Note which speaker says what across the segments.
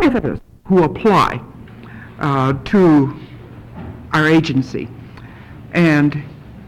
Speaker 1: who apply to our agency. And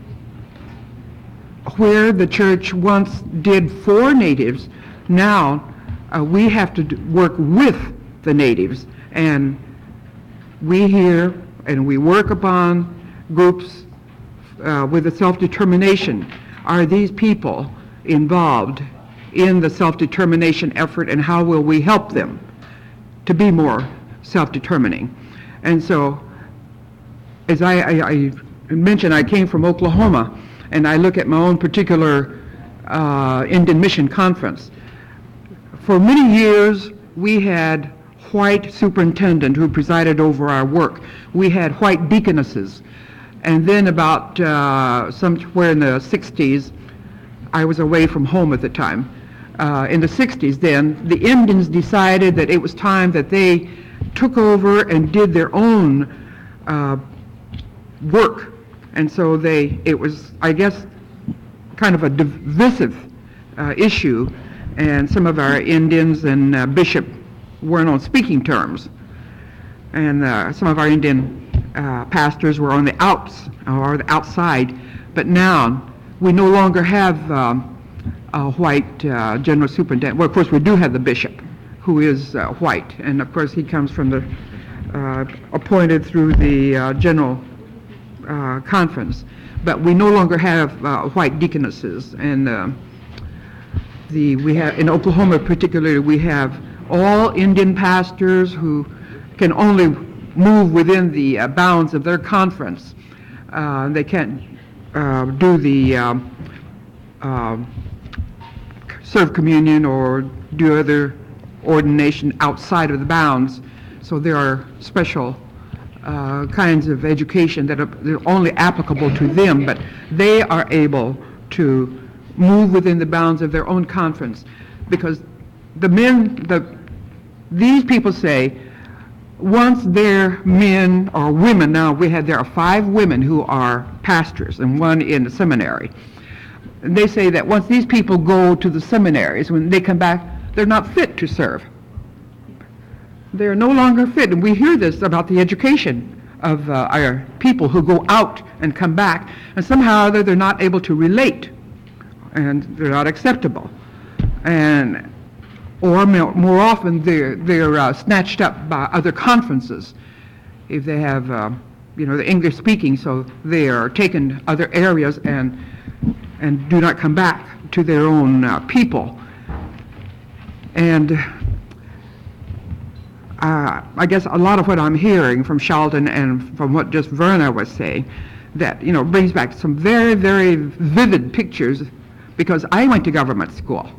Speaker 1: where the church once did for natives, now we have to work with the natives. And we hear and we work upon groups with the self-determination. Are these people involved in the self-determination effort, and how will we help them to be more self-determining? And so, as I mentioned, I came from Oklahoma, and I look at my own particular Indian Mission Conference. For many years, we had white superintendent who presided over our work. We had white deaconesses. And then about somewhere in the 60s, I was away from home at the time. In the 60s then, the Indians decided that it was time that they took over and did their own work. And so it was, I guess, kind of a divisive issue, and some of our Indians and bishop weren't on speaking terms. And some of our Indian pastors were on the outside, but now we no longer have a white general superintendent. Well, of course, we do have the bishop, who is white, and of course he comes from the appointed through the general conference. But we no longer have white deaconesses, and we have in Oklahoma particularly, we have all Indian pastors who can only move within the bounds of their conference. They can't do the serve communion or do other ordination outside of the bounds. So there are special kinds of education that are only applicable to them, but they are able to move within the bounds of their own conference, because these people say, once they're men or women, now there are 5 women who are pastors and 1 in the seminary. And they say that once these people go to the seminaries, when they come back, they're not fit to serve. They're no longer fit. And we hear this about the education of our people who go out and come back, and somehow or other they're not able to relate, and they're not acceptable. Or more often they're snatched up by other conferences. If they have, the English speaking, so they are taken to other areas and do not come back to their own people. And I guess a lot of what I'm hearing from Sheldon and from what just Verna was saying, that brings back some very, very vivid pictures, because I went to government school.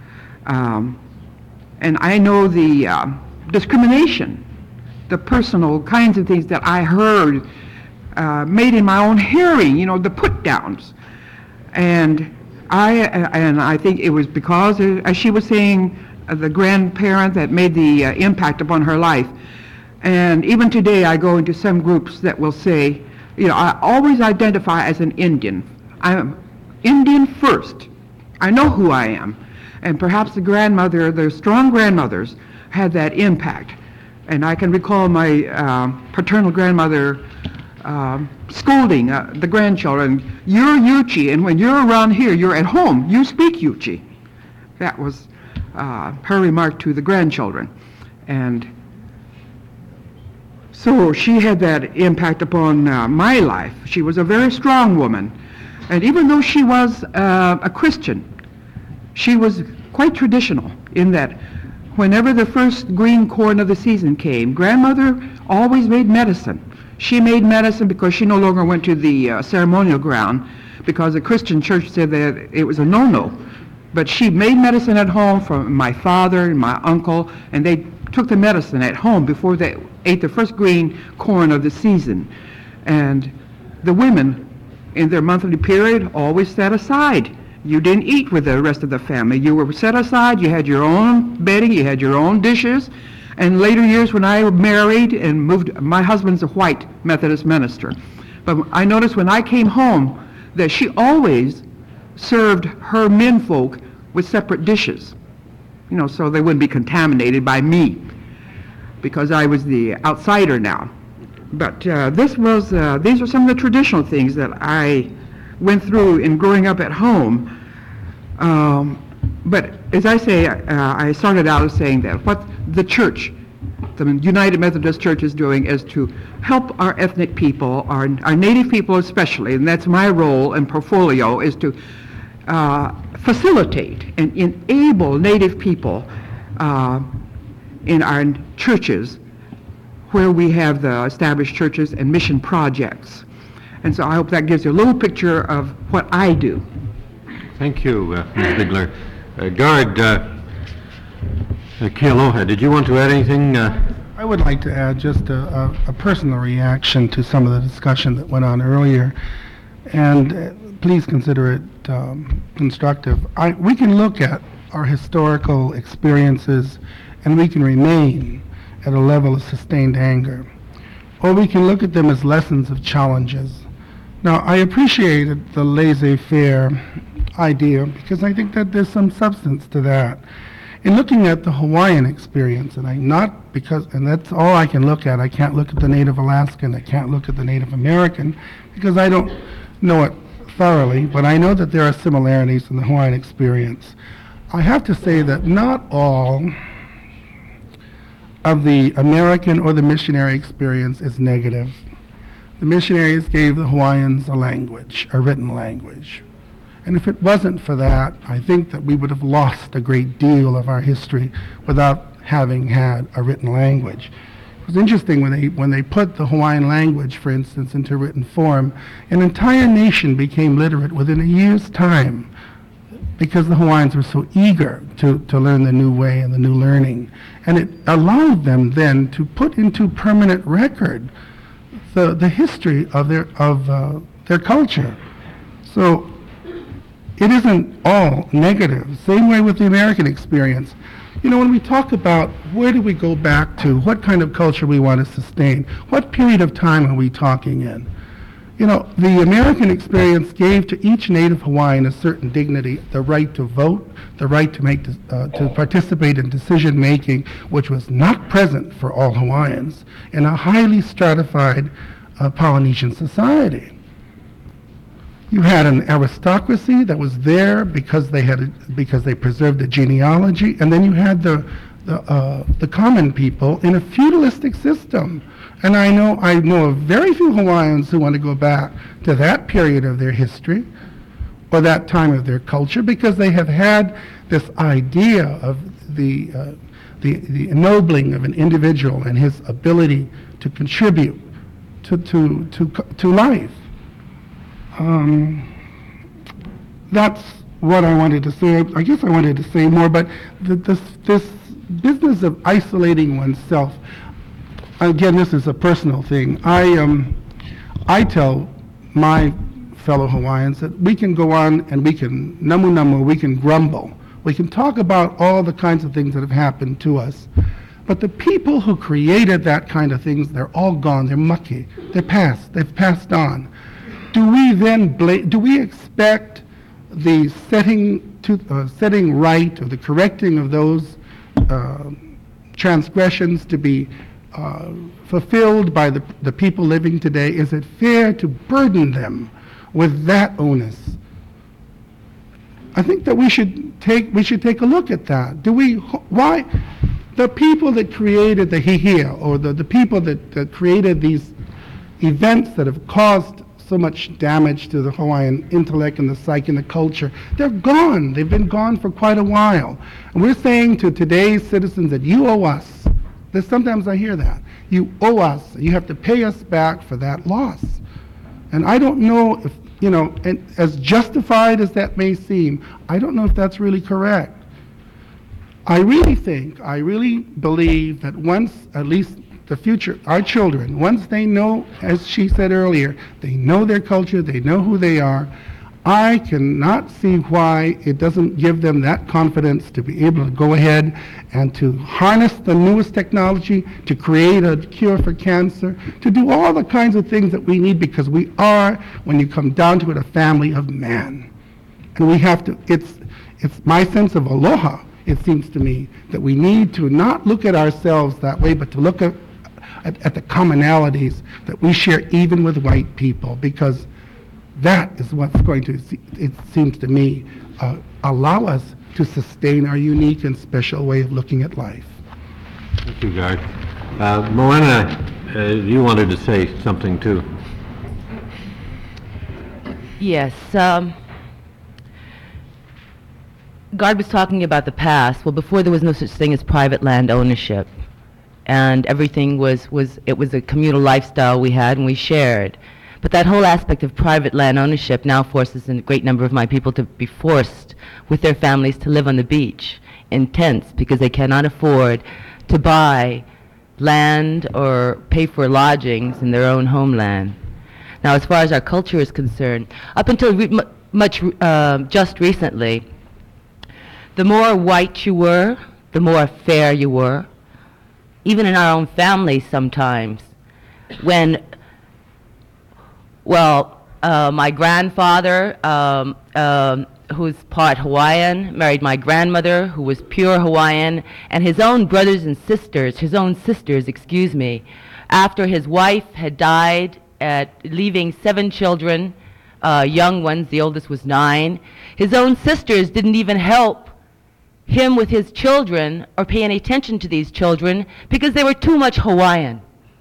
Speaker 1: And I know the discrimination, the personal kinds of things that I heard made in my own hearing, the put-downs. And I think it was because, as she was saying, the grandparent that made the impact upon her life. And even today I go into some groups that will say, I always identify as an Indian. I'm Indian first. I know who I am. And perhaps the strong grandmothers had that impact. And I can recall my paternal grandmother scolding the grandchildren, "You're Yuchi, and when you're around here, you're at home, you speak Yuchi." That was her remark to the grandchildren. And so she had that impact upon my life. She was a very strong woman. And even though she was a Christian, she was quite traditional in that whenever the first green corn of the season came, grandmother always made medicine. She made medicine because she no longer went to the ceremonial ground, because the Christian church said that it was a no-no. But she made medicine at home for my father and my uncle, and they took the medicine at home before they ate the first green corn of the season. And the women, in their monthly period, always set aside. You didn't eat with the rest of the family. You were set aside. You had your own bedding. You had your own dishes. And later years, when I married and moved, my husband's a white Methodist minister. But I noticed when I came home that she always served her menfolk with separate dishes, so they wouldn't be contaminated by me. because I was the outsider now. But these are some of the traditional things that I went through in growing up at home. But as I say, I started out as saying that what the church, the United Methodist Church, is doing is to help our ethnic people, our Native people especially, and that's my role and portfolio, is to facilitate and enable Native people in our churches where we have the established churches and mission projects. And so I hope that gives you a little picture of what I do.
Speaker 2: Thank you, Ms. Bigler. Guard Kealoha, did you want to add anything?
Speaker 3: I would like to add just a personal reaction to some of the discussion that went on earlier, and please consider it constructive. We can look at our historical experiences and we can remain at a level of sustained anger, or we can look at them as lessons of challenges. Now, I appreciated the laissez-faire idea because I think that there's some substance to that. In looking at the Hawaiian experience, and that's all I can look at. I can't look at the Native Alaskan, I can't look at the Native American, because I don't know it thoroughly, but I know that there are similarities in the Hawaiian experience. I have to say that not all of the American or the missionary experience is negative. The missionaries gave the Hawaiians a language, a written language. And if it wasn't for that, I think that we would have lost a great deal of our history without having had a written language. It was interesting when they put the Hawaiian language, for instance, into written form, an entire nation became literate within a year's time because the Hawaiians were so eager to learn the new way and the new learning. And it allowed them then to put into permanent record the history of their culture. So it isn't all negative. Same way with the American experience. You know, when we talk about where do we go back to, what kind of culture we want to sustain, what period of time are we talking in? You know, the American experience gave to each Native Hawaiian a certain dignity, the right to vote, the right to participate in decision making, which was not present for all Hawaiians in a highly stratified Polynesian society. You had an aristocracy that was there because they preserved the genealogy, and then you had the common people in a feudalistic system. And I know of very few Hawaiians who want to go back to that period of their history or that time of their culture, because they have had this idea of the ennobling of an individual and his ability to contribute to life. That's what I wanted to say. I guess I wanted to say more, but this business of isolating oneself, again, this is a personal thing. I tell my fellow Hawaiians that we can go on and we can namu, we can grumble. We can talk about all the kinds of things that have happened to us. But the people who created that kind of things, they're all gone. They're mucky. They've passed on. Do we expect the setting right or the correcting of those transgressions to be fulfilled by the people living today? Is it fair to burden them with that onus? I think that we should take a look at that. Why the people that created the hihia, or the people that created these events that have caused so much damage to the Hawaiian intellect and the psyche and the culture, they're gone. They've been gone for quite a while. And we're saying to today's citizens that you owe us. Sometimes I hear that. You owe us. You have to pay us back for that loss. And I don't know if, and as justified as that may seem, I don't know if that's really correct. I really believe that once, at least the future, our children, once they know, as she said earlier, they know their culture, they know who they are, I cannot see why it doesn't give them that confidence to be able to go ahead and to harness the newest technology, to create a cure for cancer, to do all the kinds of things that we need, because we are, when you come down to it, a family of man. And we have to, it's my sense of aloha it seems to me, that we need to not look at ourselves that way, but to look at the commonalities that we share even with white people, because that is what's going to, it seems to me, allow us to sustain our unique and special way of looking at life.
Speaker 2: Thank you, Garth. Moana, you wanted to say something too.
Speaker 4: Yes. Gard was talking about the past. Well, before there was no such thing as private land ownership, and everything was a communal lifestyle we had and we shared. But that whole aspect of private land ownership now forces a great number of my people to be forced with their families to live on the beach in tents because they cannot afford to buy land or pay for lodgings in their own homeland. Now, as far as our culture is concerned, up until just recently, the more white you were, the more fair you were. Even in our own families sometimes. When, my grandfather, who's part Hawaiian, married my grandmother, who was pure Hawaiian, and his own brothers and sisters, after his wife had died, leaving 7 children, young ones, the oldest was 9, his own sisters didn't even help him with his children or pay any attention to these children because they were too much Hawaiian.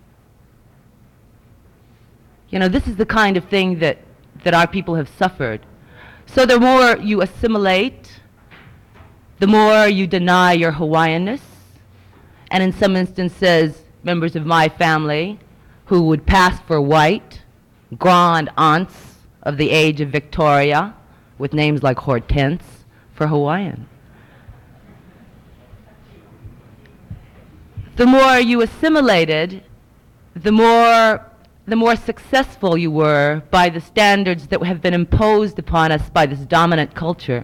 Speaker 4: You know, this is the kind of thing that our people have suffered. So the more you assimilate, the more you deny your Hawaiianness. And in some instances, members of my family who would pass for white, grand aunts of the age of Victoria, with names like Hortense, for Hawaiian. The more you assimilated, the more successful you were by the standards that have been imposed upon us by this dominant culture.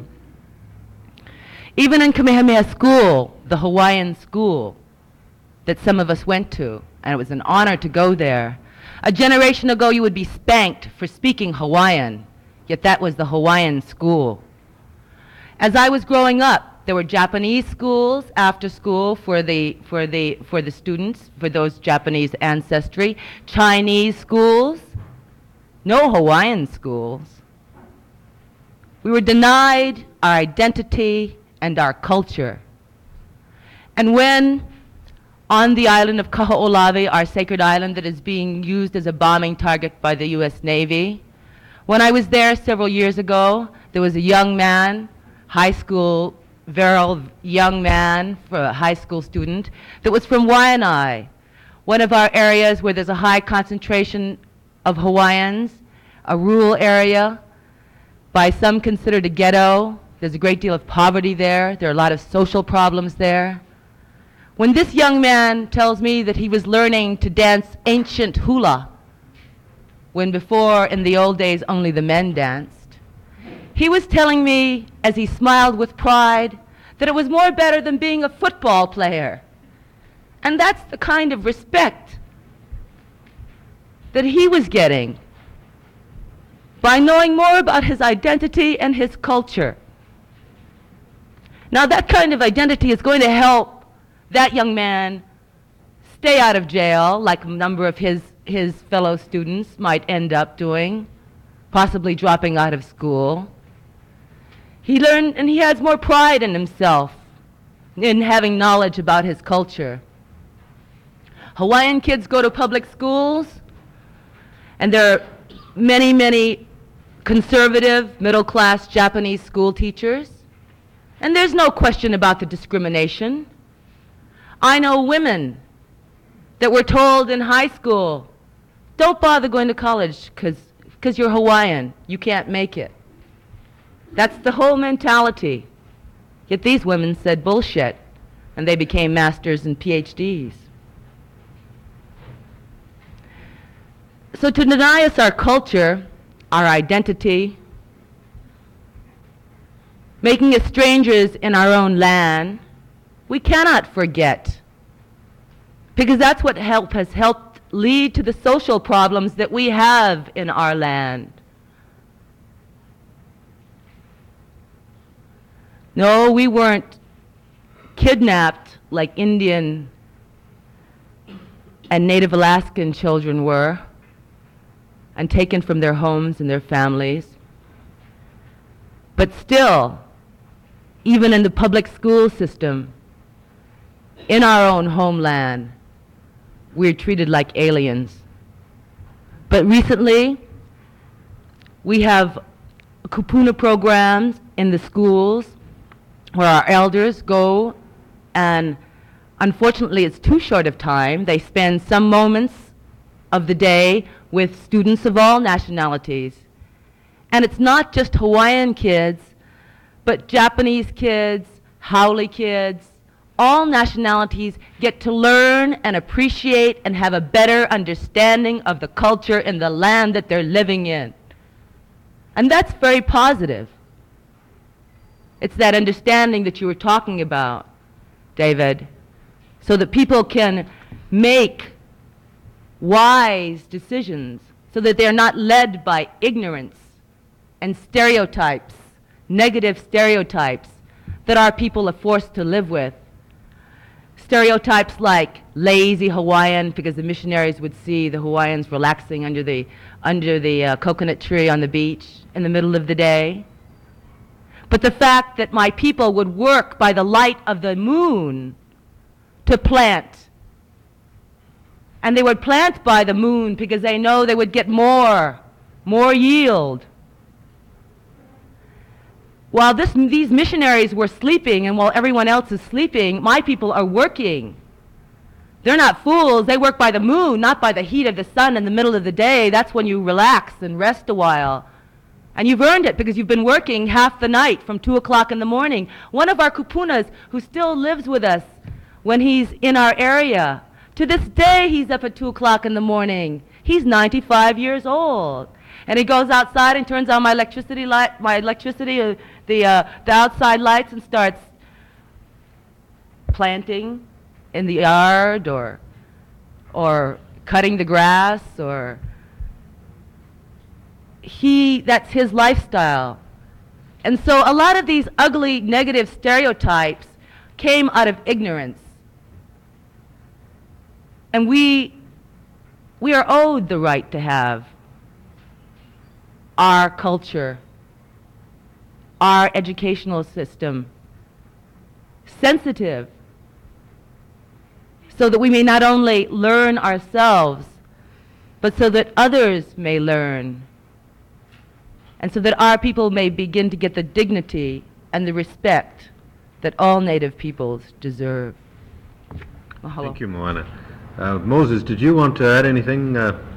Speaker 4: Even in Kamehameha School, the Hawaiian school that some of us went to, and it was an honor to go there, a generation ago you would be spanked for speaking Hawaiian, yet that was the Hawaiian school. As I was growing up, there were Japanese schools after school for the students, for those Japanese ancestry, Chinese schools, no Hawaiian schools. We were denied our identity and our culture. And when on the island of Kaho'olawe, our sacred island that is being used as a bombing target by the U.S. Navy, when I was there several years ago, there was a young man, virile young man, for a high school student, that was from Waianae, one of our areas where there's a high concentration of Hawaiians, a rural area, by some considered a ghetto. There's a great deal of poverty there. There are a lot of social problems there. When this young man tells me that he was learning to dance ancient hula, when before, in the old days, only the men danced, he was telling me, as he smiled with pride, that it was more better than being a football player. And that's the kind of respect that he was getting by knowing more about his identity and his culture. Now, that kind of identity is going to help that young man stay out of jail, like a number of his fellow students might end up doing, possibly dropping out of school. He learned, and he has more pride in himself in having knowledge about his culture. Hawaiian kids go to public schools, and there are many, many conservative, middle-class Japanese school teachers, and there's no question about the discrimination. I know women that were told in high school, don't bother going to college because you're Hawaiian, you can't make it. That's the whole mentality. Yet these women said bullshit, and they became masters and PhDs. So to deny us our culture, our identity, making us strangers in our own land, we cannot forget, because that's what has helped lead to the social problems that we have in our land. No, we weren't kidnapped like Indian and Native Alaskan children were, and taken from their homes and their families. But still, even in the public school system, in our own homeland, we're treated like aliens. But recently, we have kupuna programs in the schools where our elders go, and unfortunately it's too short of time. They spend some moments of the day with students of all nationalities. And it's not just Hawaiian kids, but Japanese kids, Haole kids, all nationalities get to learn and appreciate and have a better understanding of the culture in the land that they're living in. And that's very positive. It's that understanding that you were talking about, David, so that people can make wise decisions, so that they're not led by ignorance and stereotypes, negative stereotypes that our people are forced to live with. Stereotypes like lazy Hawaiian, because the missionaries would see the Hawaiians relaxing under the coconut tree on the beach in the middle of the day. But the fact that my people would work by the light of the moon to plant. And they would plant by the moon because they know they would get more yield. While these missionaries were sleeping, and while everyone else is sleeping, my people are working. They're not fools. They work by the moon, not by the heat of the sun in the middle of the day. That's when you relax and rest a while. And you've earned it because you've been working half the night from 2 o'clock in the morning. One of our kupunas who still lives with us when he's in our area, to this day he's up at 2 o'clock in the morning. He's 95 years old. And he goes outside and turns on the outside lights, and starts planting in the yard or cutting the grass, or that's his lifestyle. And so a lot of these ugly negative stereotypes came out of ignorance. And we are owed the right to have our culture, our educational system sensitive, so that we may not only learn ourselves, but so that others may learn, and so that our people may begin to get the dignity and the respect that all Native peoples deserve. Mahalo.
Speaker 2: Thank you, Moana. Moses, did you want to add anything?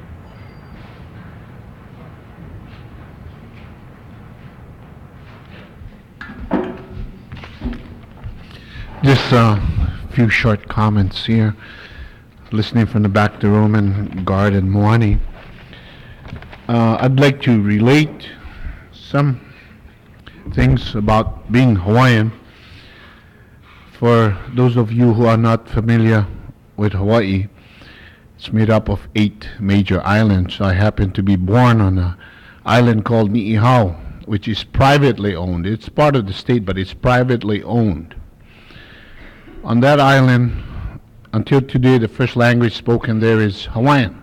Speaker 5: Just a few short comments here. Listening from the back of the room and Guard and Moani. I'd like to relate some things about being Hawaiian. For those of you who are not familiar with Hawaii, it's made up of 8 major islands. I happen to be born on an island called Ni'ihau, which is privately owned. It's part of the state, but it's privately owned. On that island, until today, the first language spoken there is Hawaiian.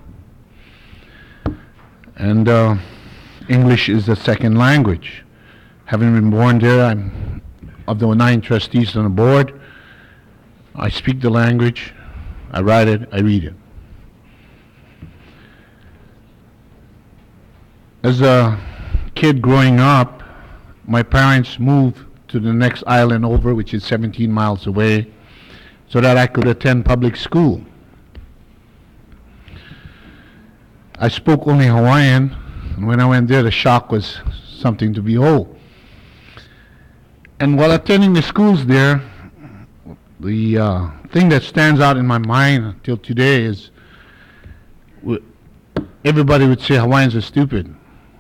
Speaker 5: And English is the second language. Having been born there, I'm of the 9 trustees on the board. I speak the language, I write it, I read it. As a kid growing up, my parents moved to the next island over, which is 17 miles away, so that I could attend public school. I spoke only Hawaiian, and when I went there, the shock was something to behold. And while attending the schools there, the thing that stands out in my mind until today is everybody would say Hawaiians are stupid.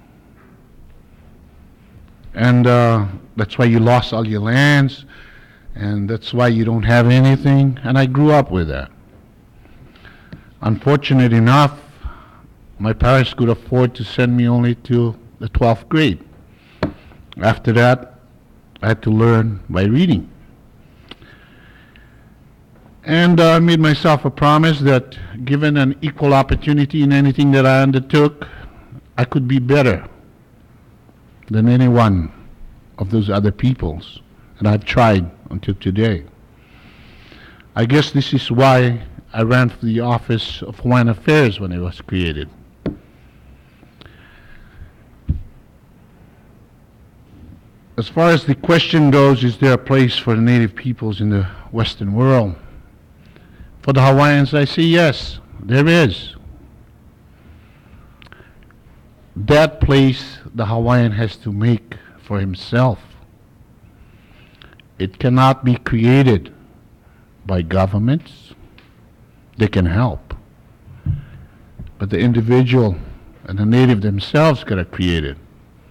Speaker 5: And that's why you lost all your lands, and that's why you don't have anything. And I grew up with that. Unfortunate enough, my parents could afford to send me only to the 12th grade. After that, I had to learn by reading. And I made myself a promise that given an equal opportunity in anything that I undertook, I could be better than any one of those other peoples. And I've tried until today. I guess this is why I ran for the office of Hawaiian Affairs when it was created. As far as the question goes, is there a place for the native peoples in the Western world? For the Hawaiians, I say yes, there is. That place the Hawaiian has to make for himself. It cannot be created by governments. They can help. But the individual and the native themselves got to create it.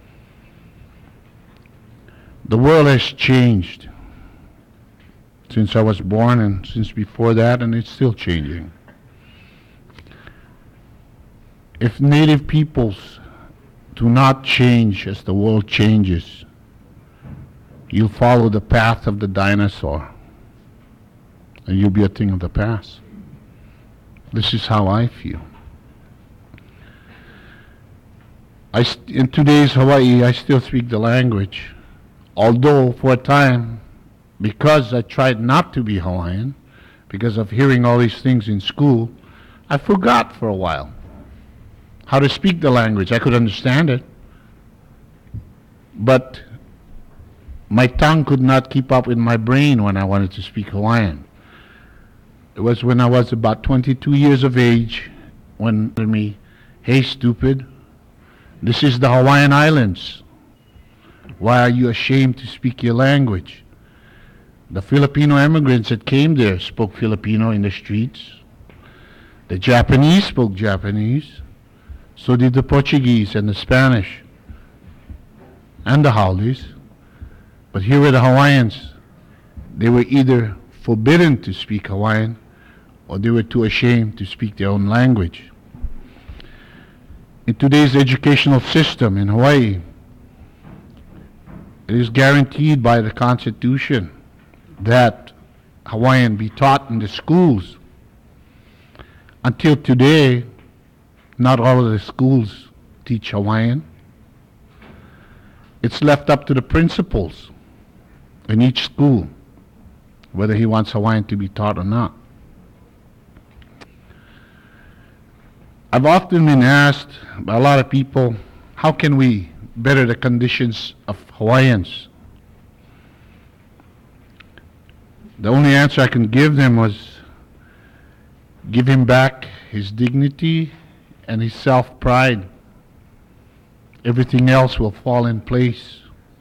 Speaker 5: The world has changed since I was born and since before that, and it's still changing. If native peoples do not change as the world changes, you'll follow the path of the dinosaur, and you'll be a thing of the past. This is how I feel. In today's Hawaii, I still speak the language. Although for a time, because I tried not to be Hawaiian, because of hearing all these things in school, I forgot for a while how to speak the language. I could understand it, but my tongue could not keep up with my brain when I wanted to speak Hawaiian. It was when I was about 22 years of age when they told me, "Hey, stupid, this is the Hawaiian Islands. Why are you ashamed to speak your language?" The Filipino immigrants that came there spoke Filipino in the streets. The Japanese spoke Japanese. So did the Portuguese and the Spanish and the Haoles. But here were the Hawaiians. They were either forbidden to speak Hawaiian or they were too ashamed to speak their own language. In today's educational system in Hawaii, it is guaranteed by the Constitution that Hawaiian be taught in the schools. Until today, not all of the schools teach Hawaiian. It's left up to the principals in each school whether he wants Hawaiian to be taught or not. I've often been asked by a lot of people, how can we better the conditions of Hawaiians? The only answer I can give them was give him back his dignity and his self-pride. Everything else will fall in place.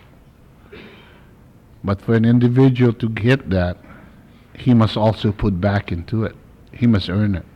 Speaker 5: But for an individual to get that, he must also put back into it. He must earn it.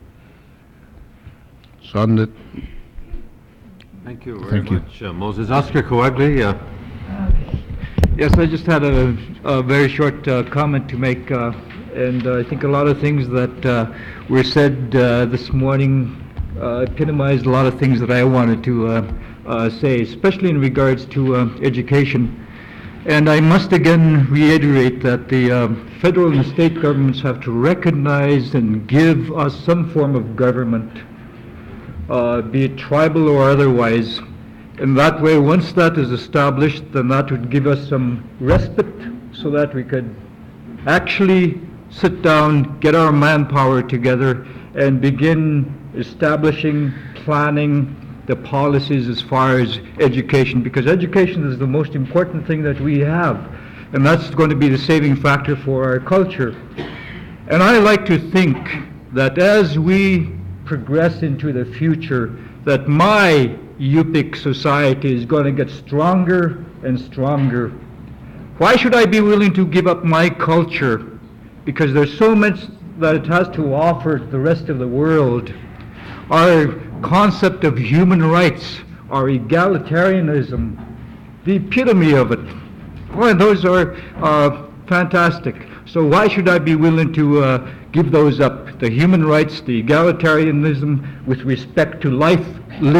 Speaker 5: So on the
Speaker 2: Thank you very
Speaker 5: Thank you.
Speaker 2: much, Moses. Oscar Coagli,
Speaker 6: Yes, I just had a very short comment to make, and I think a lot of things that were said this morning epitomized a lot of things that I wanted to say, especially in regards to education. And I must again reiterate that the federal and state governments have to recognize and give us some form of government, be it tribal or otherwise. In that way, once that is established, then that would give us some respite so that we could actually sit down, get our manpower together, and begin establishing, planning the policies as far as education, because education is the most important thing that we have, and that's going to be the saving factor for our culture. And I like to think that as we progress into the future, that my Yupik society is going to get stronger and stronger. Why should I be willing to give up my culture? Because there's so much that it has to offer the rest of the world. Our concept of human rights, our egalitarianism, the epitome of it. Well, those are fantastic. So why should I be willing to give those up? The human rights, the egalitarianism with respect to life,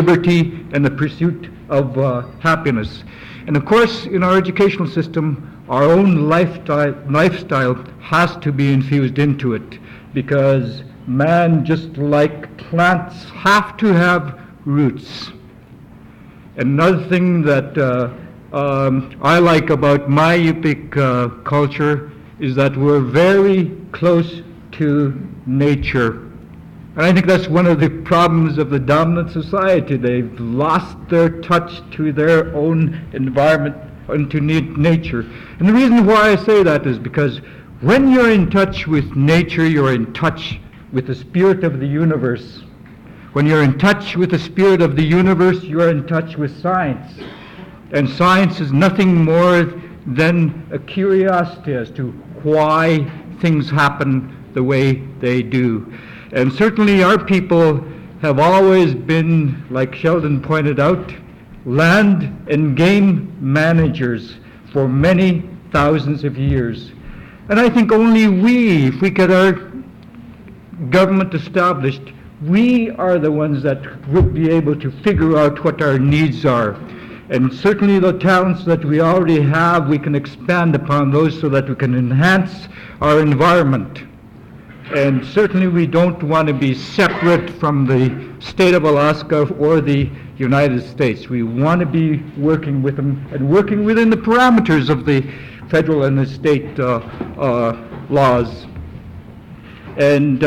Speaker 6: liberty, and the pursuit of happiness. And of course, in our educational system, our own lifestyle has to be infused into it, because man, just like plants, have to have roots. Another thing that I like about my Yupik culture is that we're very close to nature. And I think that's one of the problems of the dominant society. They've lost their touch to their own environment and to nature. And the reason why I say that is because when you're in touch with nature, you're in touch with the spirit of the universe. When you're in touch with the spirit of the universe, you're in touch with science. And science is nothing more than a curiosity as to why things happen the way they do. And certainly our people have always been, like Sheldon pointed out, land and game managers for many thousands of years. And I think only we, if we get our government established, we are the ones that would be able to figure out what our needs are. And certainly the talents that we already have, we can expand upon those so that we can enhance our environment. And certainly we don't want to be separate from the state of Alaska or the United States. We want to be working with them and working within the parameters of the federal and the state laws. And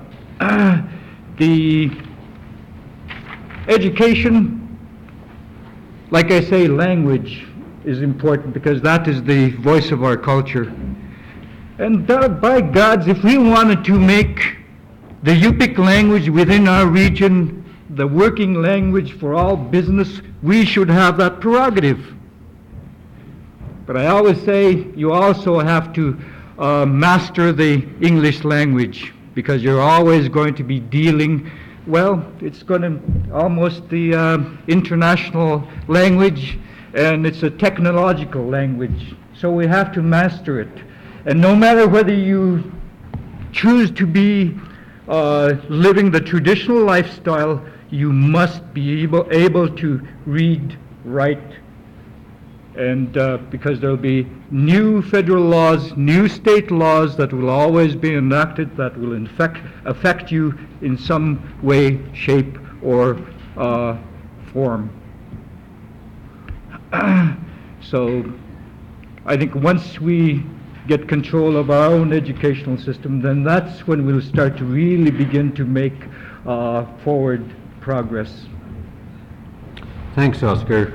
Speaker 6: the education, like I say, language is important because that is the voice of our culture. And by gods, if we wanted to make the Yupik language within our region the working language for all business, we should have that prerogative. But I always say you also have to master the English language, because you're always going to be dealing, well, it's going to almost the international language, and it's a technological language. So we have to master it. And no matter whether you choose to be living the traditional lifestyle, you must be able to read, write, and because there will be new federal laws, new state laws that will always be enacted that will affect you in some way, shape, or form. So I think once we get control of our own educational system, then that's when we'll start to really begin to make forward progress.
Speaker 2: Thanks, Oscar.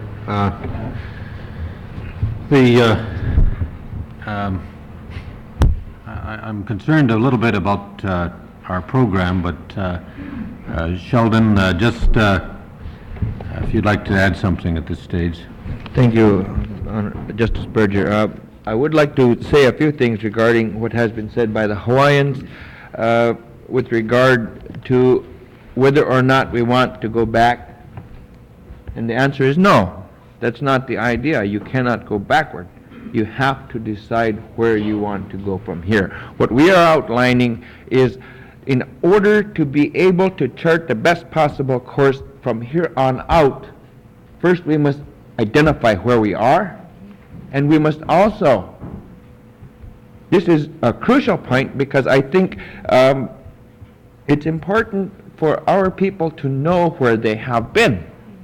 Speaker 2: I'm concerned a little bit about our program, but Sheldon, just if you'd like to add something at this stage.
Speaker 7: Thank you, Justice Berger. I would like to say a few things regarding what has been said by the Hawaiians with regard to whether or not we want to go back. And the answer is no. That's not the idea. You cannot go backward. You have to decide where you want to go from here. What we are outlining is, in order to be able to chart the best possible course from here on out, first we must identify where we are, and we must also, this is a crucial point because I think it's important for our people to know where they have been.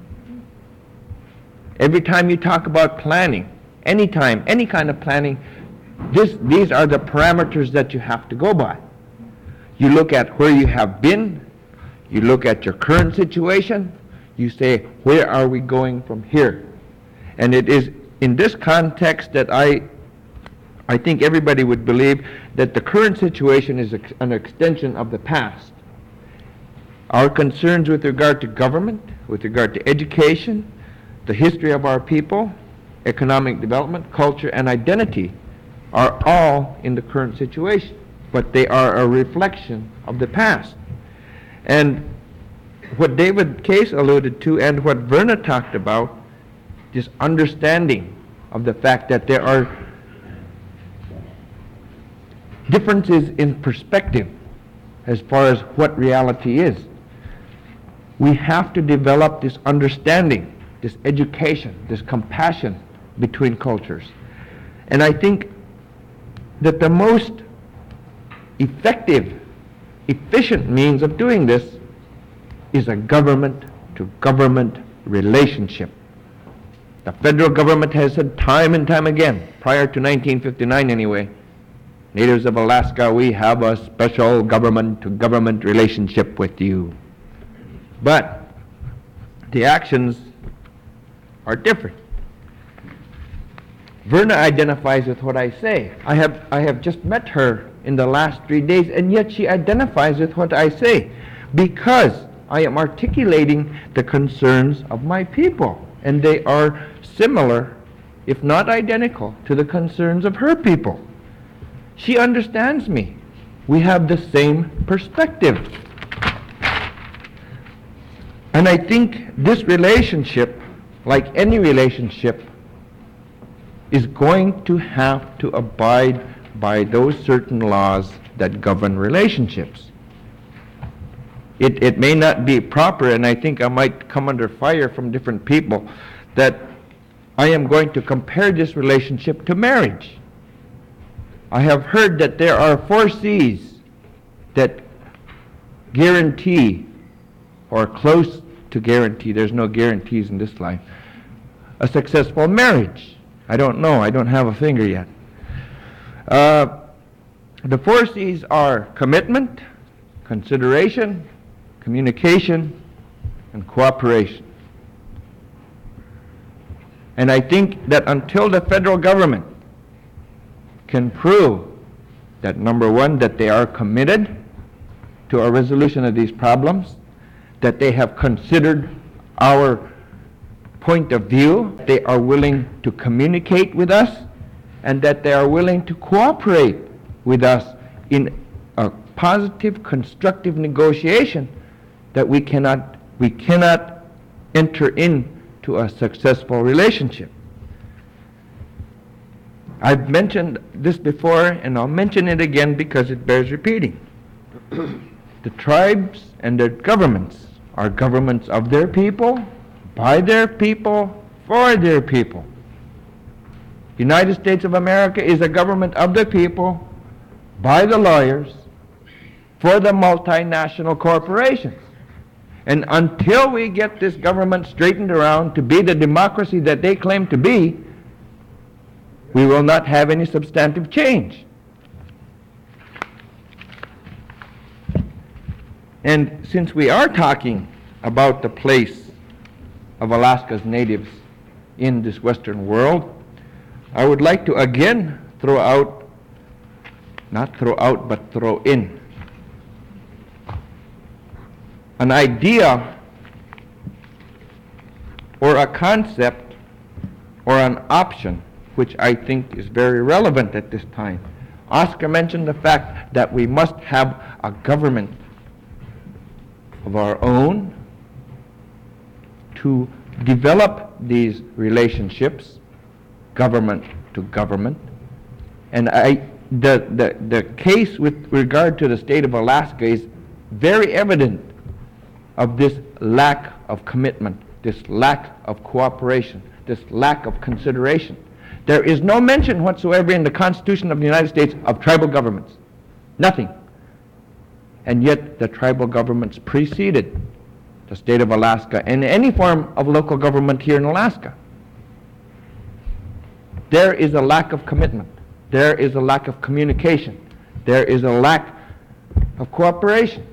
Speaker 7: Every time you talk about planning, anytime, any kind of planning, these are the parameters that you have to go by. You look at where you have been, you look at your current situation, you say, where are we going from here? And it is in this context that I think everybody would believe that the current situation is an extension of the past. Our concerns with regard to government, with regard to education, the history of our people, economic development, culture, and identity are all in the current situation, but they are a reflection of the past. And what David Case alluded to and what Verna talked about, this understanding of the fact that there are differences in perspective as far as what reality is. We have to develop this understanding, this education, this compassion between cultures. And I think that the most effective, efficient means of doing this is a government-to-government relationship. The federal government has said time and time again, prior to 1959 anyway, natives of Alaska, we have a special government-to-government relationship with you. But the actions are different. Verna identifies with what I say. I have just met her in the last 3 days, and yet she identifies with what I say, because I am articulating the concerns of my people, and they are similar, if not identical, to the concerns of her people. She understands me. We have the same perspective. And I think this relationship, like any relationship, is going to have to abide by those certain laws that govern relationships. It may not be proper, and I think I might come under fire from different people, that I am going to compare this relationship to marriage. I have heard that there are 4 C's that guarantee, or close to guarantee, there's no guarantees in this life, a successful marriage. I don't know, I don't have a finger yet. The 4 C's are commitment, consideration, communication, and cooperation. And I think that until the federal government can prove that, number one, that they are committed to a resolution of these problems, that they have considered our point of view, they are willing to communicate with us, and that they are willing to cooperate with us in a positive, constructive negotiation, that we cannot enter into a successful relationship. I've mentioned this before, and I'll mention it again because it bears repeating. The tribes and their governments are governments of their people, by their people, for their people. United States of America is a government of the people, by the lawyers, for the multinational corporations. And until we get this government straightened around to be the democracy that they claim to be, we will not have any substantive change. And since we are talking about the place of Alaska's natives in this Western world, I would like to again throw in an idea or a concept or an option which I think is very relevant at this time. Oscar mentioned the fact that we must have a government of our own to develop these relationships, government to government. And the case with regard to the state of Alaska is very evident of this lack of commitment, this lack of cooperation, this lack of consideration. There is no mention whatsoever in the Constitution of the United States of tribal governments. Nothing. And yet the tribal governments preceded the state of Alaska and any form of local government here in Alaska. There is a lack of commitment. There is a lack of communication. There is a lack of cooperation.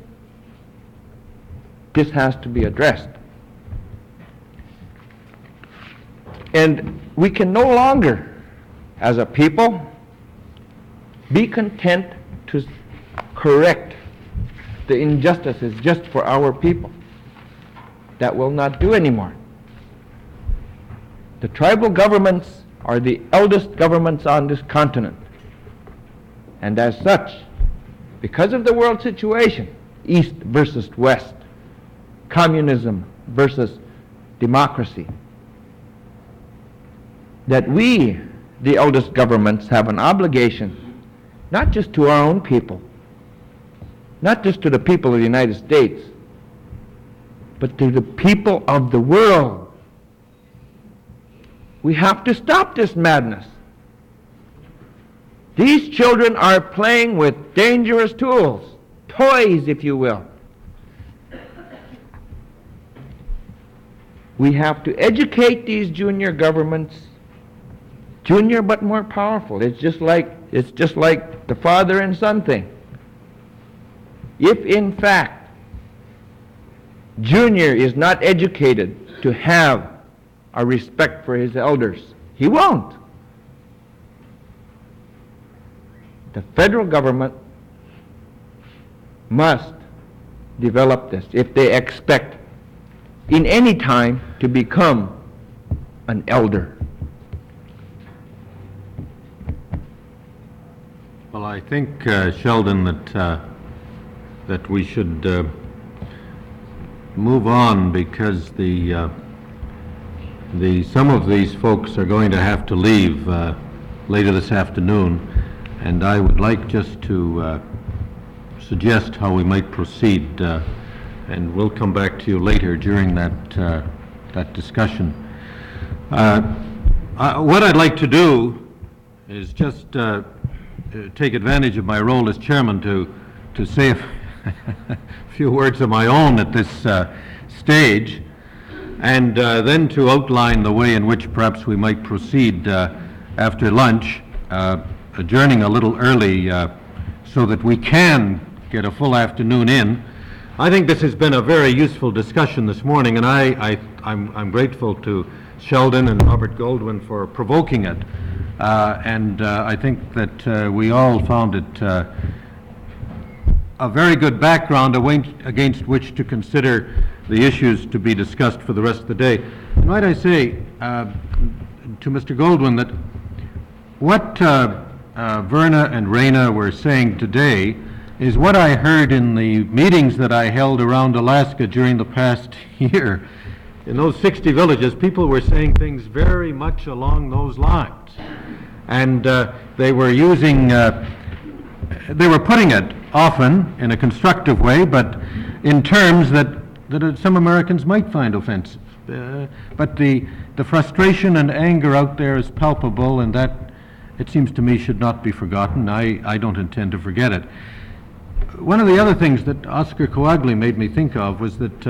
Speaker 7: This has to be addressed. And we can no longer, as a people, be content to correct the injustices just for our people. That will not do anymore. The tribal governments are the eldest governments on this continent. And as such, because of the world situation, East versus West, communism versus democracy, that we, the eldest governments, have an obligation, not just to our own people, not just to the people of the United States, but to the people of the world. We have to stop this madness. These children are playing with dangerous tools, toys, if you will. We have to educate these junior governments, junior but more powerful. It's just like the father and son thing. If in fact junior is not educated to have a respect for his elders, he won't. The federal government must develop this if they expect in any time to become an elder.
Speaker 2: Well, I think, Sheldon, that we should move on, because some of these folks are going to have to leave later this afternoon, and I would like just to suggest how we might proceed, and we'll come back to you later during that discussion. What I'd like to do is just take advantage of my role as chairman to say a few words of my own at this stage, and then to outline the way in which perhaps we might proceed after lunch, adjourning a little early so that we can get a full afternoon in. I think this has been a very useful discussion this morning, and I'm grateful to Sheldon and Robert Goldwyn for provoking it. And I think that we all found it a very good background against which to consider the issues to be discussed for the rest of the day. And might I say to Mr. Goldwyn that what Verna and Raina were saying today is what I heard in the meetings that I held around Alaska during the past year. In those 60 villages, people were saying things very much along those lines. And they were putting it often in a constructive way, but in terms that some Americans might find offensive. But the frustration and anger out there is palpable, and that, it seems to me, should not be forgotten. I don't intend to forget it. One of the other things that Oscar Coagley made me think of was that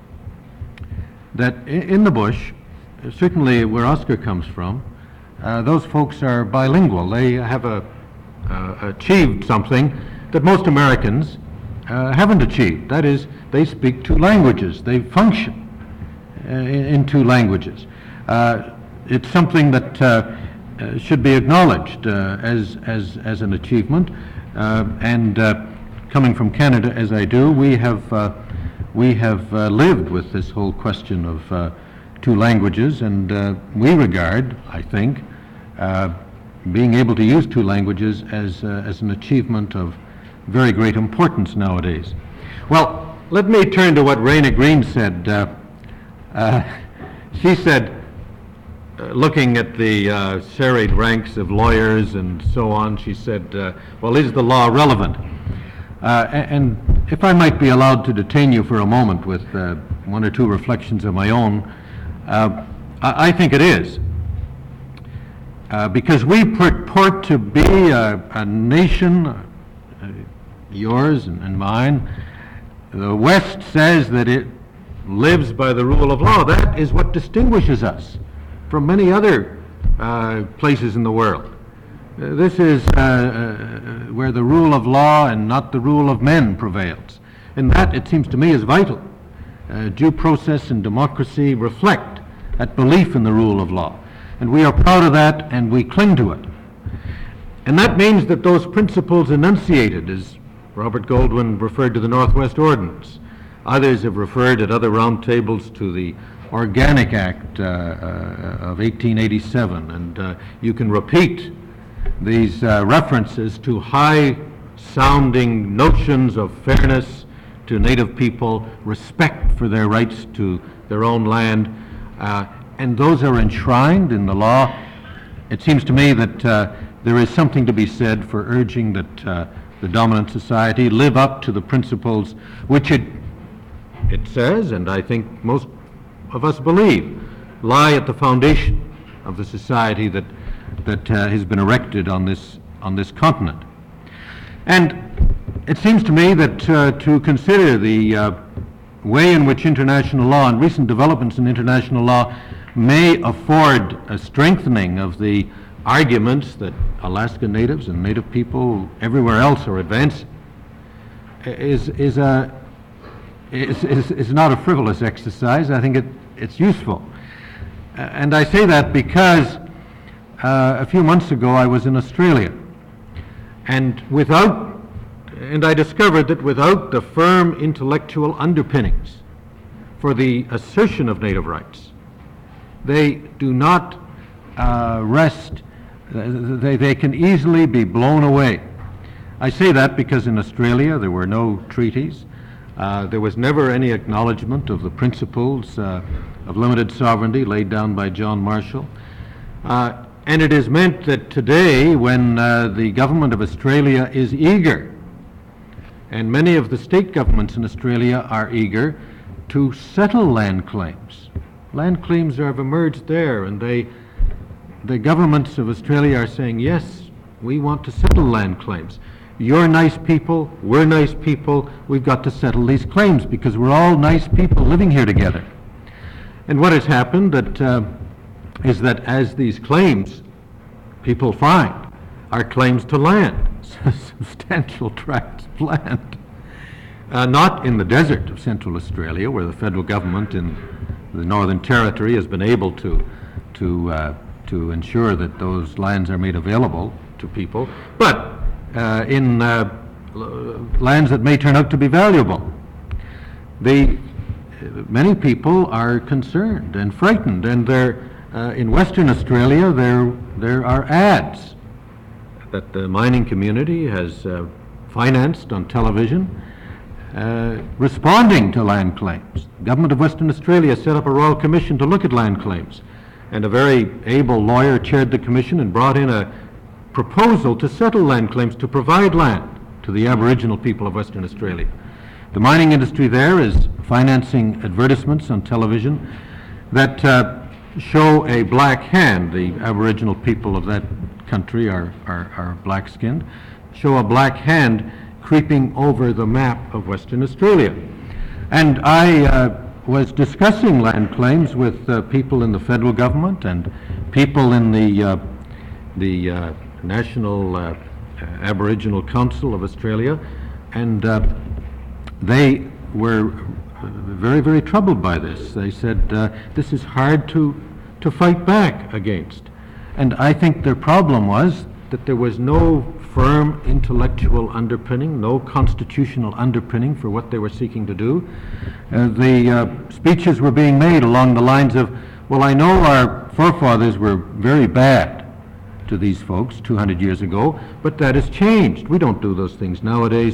Speaker 2: in the bush, certainly where Oscar comes from, those folks are bilingual. They have achieved something that most Americans haven't achieved. That is, they speak two languages. They function in two languages. It's something that should be acknowledged as an achievement. And coming from Canada as I do, we have lived with this whole question of two languages, and we regard, I think, being able to use two languages as an achievement of very great importance nowadays. Well, let me turn to what Raina Green said. She said, looking at the serried ranks of lawyers and so on, she said, well, is the law relevant? And if I might be allowed to detain you for a moment with one or two reflections of my own, I think it is. Because we purport to be a nation, yours and mine. The West says that it lives by the rule of law. That is what distinguishes us from many other places in the world. This is where the rule of law and not the rule of men prevails. And that, it seems to me, is vital. Due process and democracy reflect that belief in the rule of law. And we are proud of that, and we cling to it. And that means that those principles enunciated, as Robert Goldwyn referred to the Northwest Ordinance, others have referred at other round tables to the Organic Act of 1887, and you can repeat these references to high-sounding notions of fairness to Native people, respect for their rights to their own land, and those are enshrined in the law. It seems to me that there is something to be said for urging that the dominant society live up to the principles which it says, and I think most of us believe, lie at the foundation of the society that has been erected on this on this continent. And it seems to me that to consider the way in which international law and recent developments in international law may afford a strengthening of the arguments that Alaska Natives and Native people everywhere else are advancing is not a frivolous exercise. I think it's useful. And I say that because a few months ago I was in Australia, and I discovered that without the firm intellectual underpinnings for the assertion of native rights, they do not rest. They can easily be blown away. I say that because in Australia there were no treaties. There was never any acknowledgement of the principles of limited sovereignty laid down by John Marshall. And it is meant that today, when the government of Australia is eager, and many of the state governments in Australia are eager to settle land claims. Land claims have emerged there, and the governments of Australia are saying, yes, we want to settle land claims. You're nice people, we're nice people, we've got to settle these claims because we're all nice people living here together. And what has happened is that as these claims people find are claims to land, substantial tracts of land, not in the desert of Central Australia, where the federal government in the Northern Territory has been able to ensure that those lands are made available to people, but in lands that may turn out to be valuable. Many people are concerned and frightened, and in Western Australia there are ads that the mining community has financed on television responding to land claims. The government of Western Australia set up a royal commission to look at land claims, and a very able lawyer chaired the commission and brought in a proposal to settle land claims, to provide land to the Aboriginal people of Western Australia. The mining industry there is financing advertisements on television that show a black hand. The Aboriginal people of that country are black-skinned, show a black hand creeping over the map of Western Australia. And I was discussing land claims with people in the federal government and people in the National Aboriginal Council of Australia, and they were very, very troubled by this. They said this is hard to fight back against. And I think their problem was that there was no firm intellectual underpinning, no constitutional underpinning for what they were seeking to do. The speeches were being made along the lines of, well, I know our forefathers were very bad to these folks 200 years ago, but that has changed. We don't do those things nowadays,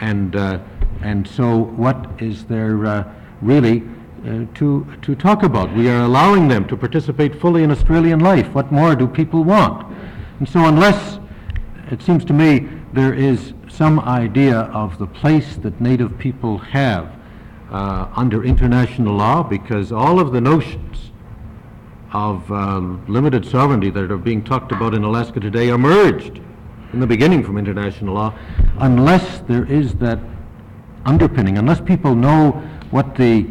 Speaker 2: and so what is there really to talk about? We are allowing them to participate fully in Australian life. What more do people want? And so unless, it seems to me, there is some idea of the place that Native people have under international law, because all of the notions of limited sovereignty that are being talked about in Alaska today emerged in the beginning from international law. Unless there is that underpinning, unless people know what the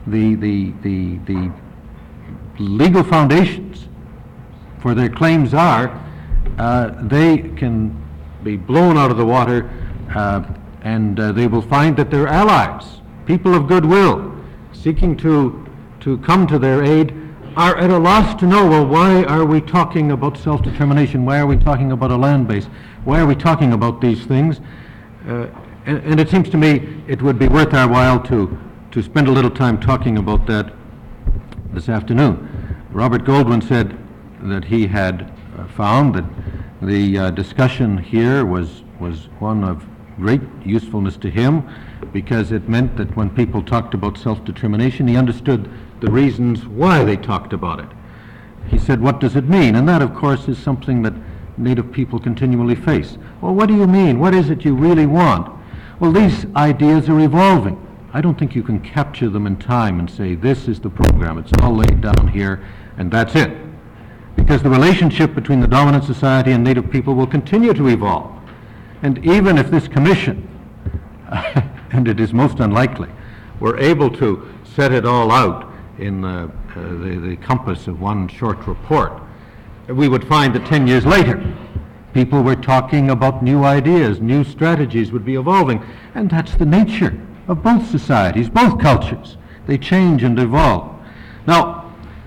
Speaker 2: legal foundations for their claims are, they can be blown out of the water, and they will find that their allies, people of goodwill, seeking to come to their aid, are at a loss to know, well, why are we talking about self-determination? Why are we talking about a land base? Why are we talking about these things? And it seems to me it would be worth our while to spend a little time talking about that this afternoon. Robert Goldwyn said that he had found that the discussion here was one of great usefulness to him, because it meant that when people talked about self-determination, he understood the reasons why they talked about it. He said, what does it mean? And that, of course, is something that Native people continually face. Well, what do you mean? What is it you really want? Well, these ideas are evolving. I don't think you can capture them in time and say, this is the program, it's all laid down here, and that's it. because the relationship between the dominant society and native people will continue to evolve. And even if this commission, and it is most unlikely, were able to set it all out in the compass of one short report, we would find that 10 years later, people were talking about new ideas, new strategies would be evolving, and that's the nature of both societies, both cultures. They change and evolve. Now,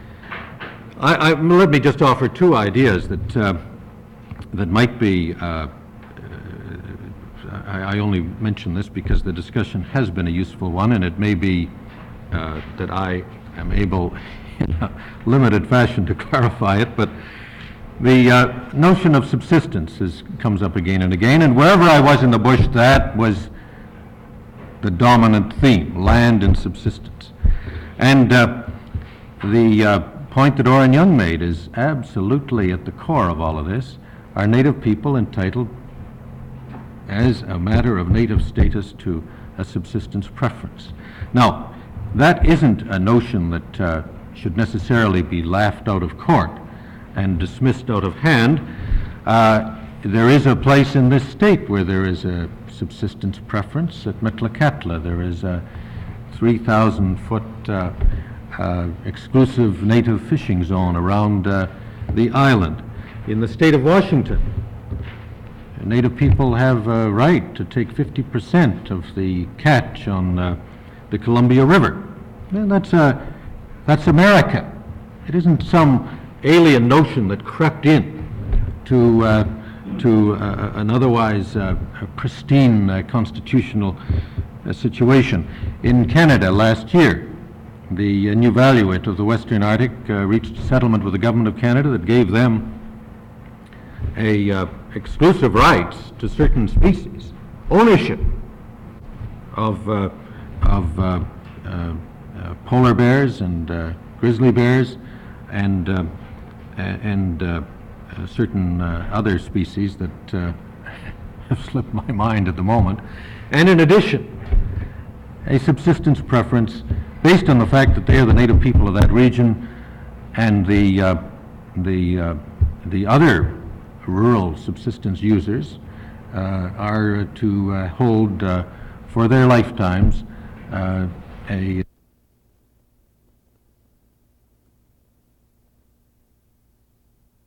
Speaker 2: let me just offer two ideas that might be, I only mention this because the discussion has been a useful one, and it may be that I am able, in a limited fashion, to clarify it, but the notion of subsistence comes up again and again, and wherever I was in the bush, that was the dominant theme, land and subsistence. And the point that Oren Young made is absolutely at the core of all of this. Are native people entitled, as a matter of native status, to a subsistence preference? Now, that isn't a notion that should necessarily be laughed out of court and dismissed out of hand. There is a place in this state where there is a subsistence preference. At Metlakatla, there is a 3,000-foot exclusive native fishing zone around the island. In the state of Washington, native people have a right to take 50% of the catch on the Columbia River. And that's America. It isn't some alien notion that crept in to an otherwise pristine constitutional situation. In Canada last year, the Nunavut of the Western Arctic reached a settlement with the government of Canada that gave them exclusive rights to certain species, ownership of polar bears and grizzly bears and certain other species that have slipped my mind at the moment. And in addition, a subsistence preference based on the fact that they are the native people of that region, and the other rural subsistence users are to hold for their lifetimes a